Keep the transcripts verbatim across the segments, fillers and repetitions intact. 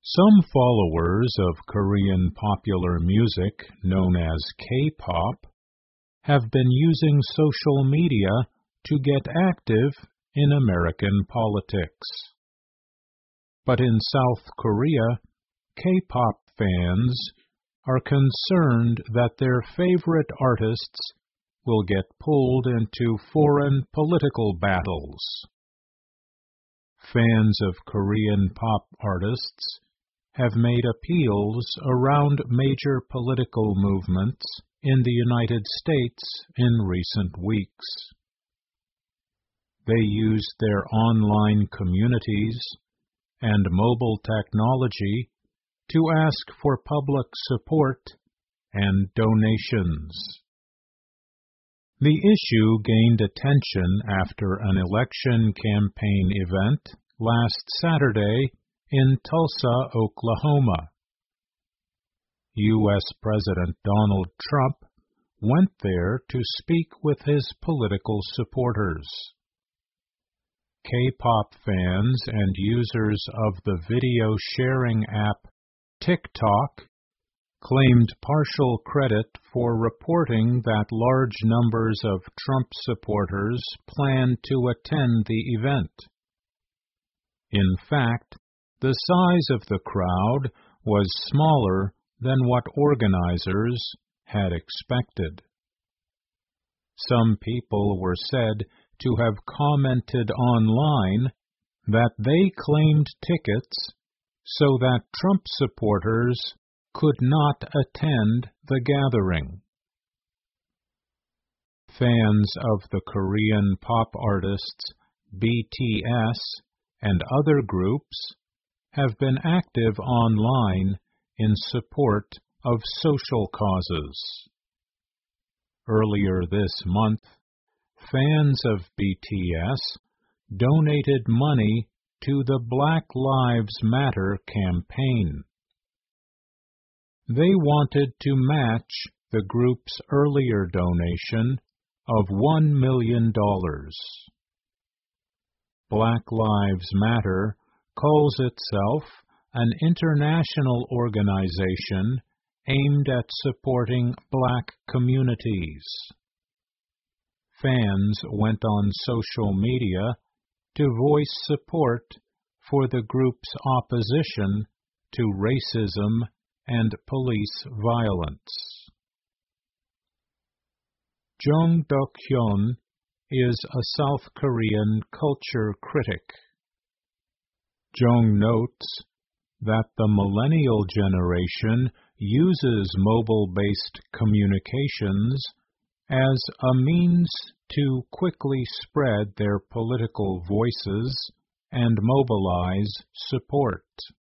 Some followers of Korean popular music, known as K-pop, have been using social media to get active in American politics. But in South Korea, K-pop fans are concerned that their favorite artists will get pulled into foreign political battles. Fans of Korean pop artists have made appeals around major political movements in the United States in recent weeks. They used their online communities and mobile technology to ask for public support and donations. The issue gained attention after an election campaign event last Saturday in Tulsa, Oklahoma. U S President Donald Trump went there to speak with his political supporters. K-pop fans and users of the video-sharing app TikTok claimed partial credit for reporting that large numbers of Trump supporters planned to attend the event. In fact, the size of the crowd was smaller than what organizers had expected. Some people were said to have commented online that they claimed tickets so that Trump supporters could not attend the gathering. Fans of the Korean pop artists B T S and other groups have been active online in support of social causes. Earlier this month, fans of B T S donated money to the Black Lives Matter campaign. They wanted to match the group's earlier donation of one million dollars. Black Lives Matter calls itself an international organization aimed at supporting black communities. Fans went on social media to voice support for the group's opposition to racism and police violence. Jung Duk-hyun is a South Korean culture critic. Jung notes that the millennial generation uses mobile-based communications as a means to quickly spread their political voices and mobilize support.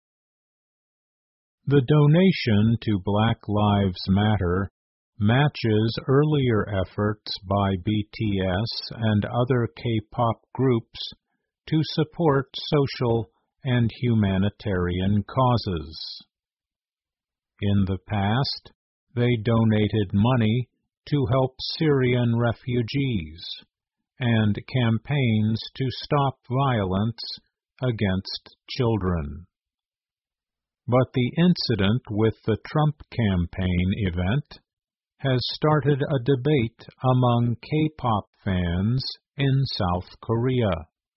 The donation to Black Lives Matter matches earlier efforts by B T S and other K-pop groups to support social and humanitarian causes. In the past, they donated money to help Syrian refugees and campaigns to stop violence against children. But the incident with the Trump campaign event has started a debate among K-pop fans in South Korea.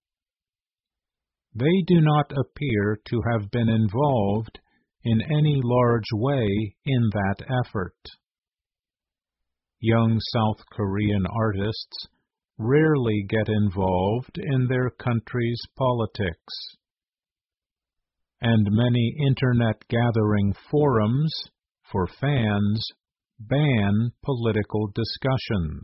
They do not appear to have been involved in any large way in that effort. Young South Korean artists rarely get involved in their country's politics, and many Internet gathering forums for fans ban political discussions.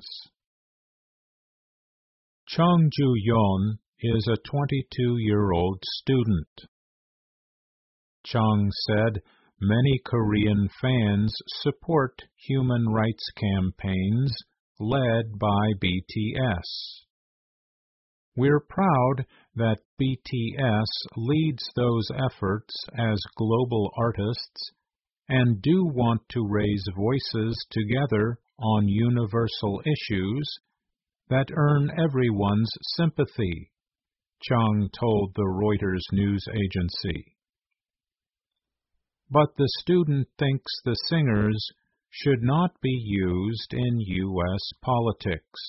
Chung Ju-yeon is a twenty-two-year-old student. Chung said many Korean fans support human rights campaigns led by B T S. We're proud that B T S leads those efforts as global artists and do want to raise voices together on universal issues that earn everyone's sympathy, Chung told the Reuters news agency. but the student thinks the singers should not be used in U S politics.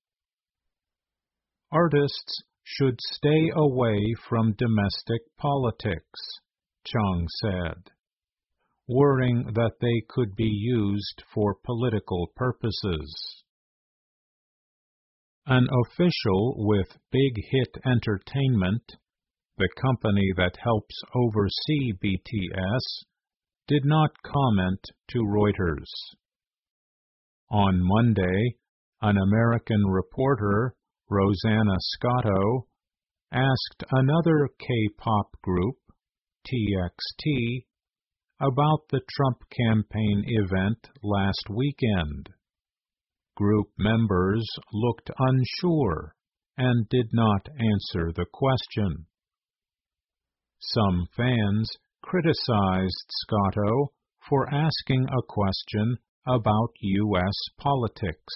Artists should stay away from domestic politics, Chung said, worrying that they could be used for political purposes. An official with Big Hit Entertainment, the company that helps oversee B T S, did not comment to Reuters. On Monday, an American reporter, Rosanna Scotto, asked another K-pop group, T X T, about the Trump campaign event last weekend. Group members looked unsure and did not answer the question. Some fans criticized Scotto for asking a question about U S politics.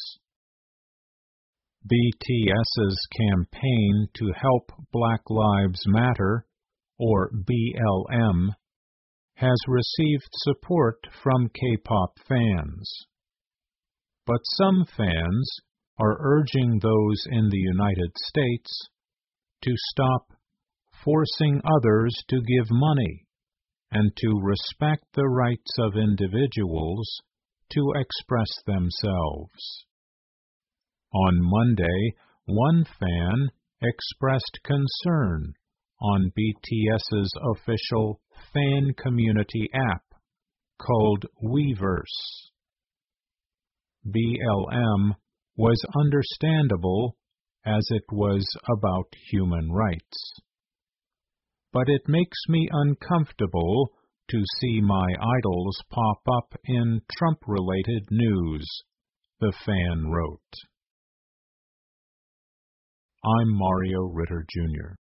B T S's campaign to help Black Lives Matter, or B L M, has received support from K-pop fans. But some fans are urging those in the United States to stop forcing others to give money and to respect the rights of individuals to express themselves. On Monday, one fan expressed concern on B T S's official fan community app called Weverse. B L M was understandable as it was about human rights. But it makes me uncomfortable to see my idols pop up in Trump-related news, the fan wrote. I'm Mario Ritter, Junior